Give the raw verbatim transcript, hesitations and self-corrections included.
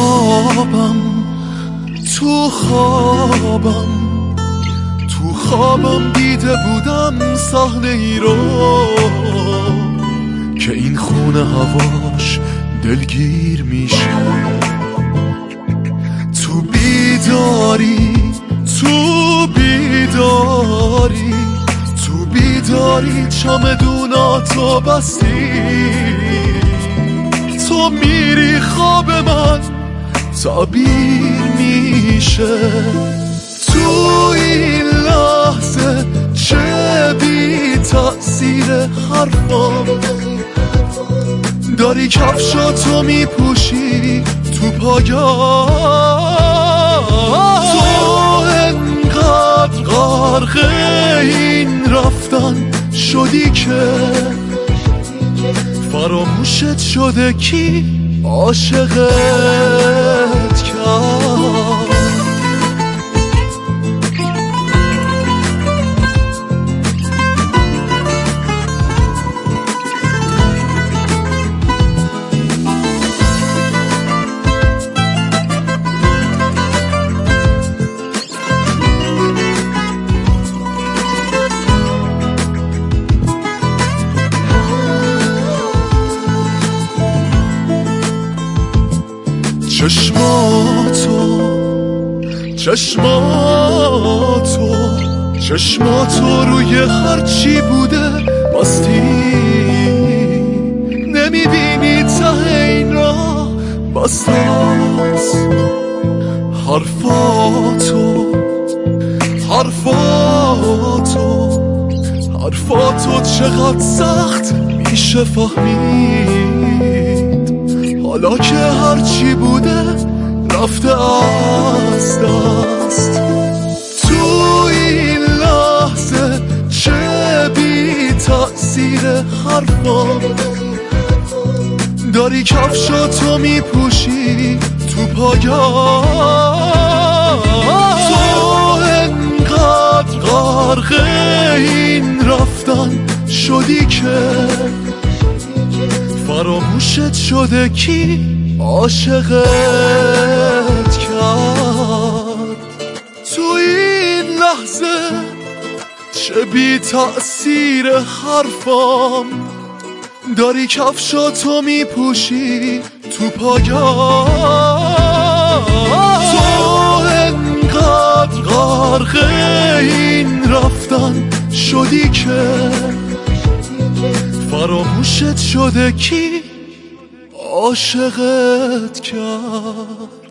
خوابم تو خوابم تو خوابم دیده بودم صحنه ای رو که این خونه هواش دلگیر میشه. تو بیداری تو بیداری تو بیداری چمدوناتو بستی، تو میری خواب من تعبیر میشه. تو این لحظه چه بی تأثیر حرفام، داری کفشاتو میپوشی تو پاگاه. تو انقدر غرق این رفتن شدی که فراموشت شده کی عاشقت کرد. چشماتو چشماتو چشماتو روی هرچی بوده بستی، نمیبینی ته این راه بستاست. حرفاتو حرفاتو حرفاتو چقدر سخت میشه فهمید، حالا که هرچی بوده رفته از دست. تو این لحظه چه بی تأثیر حرفام، داری کفشاتو میپوشی تو پاگاه. تو انقدر غرق این رفتن شدی که فراموشت شده کی عاشقت کرد. تو این لحظه چه بی تأثیر حرفام، داری کفشاتو میپوشی تو پاگاه. تو انقدر غرق این رفتن شدی که فراموشت شده کی عاشقت کرد.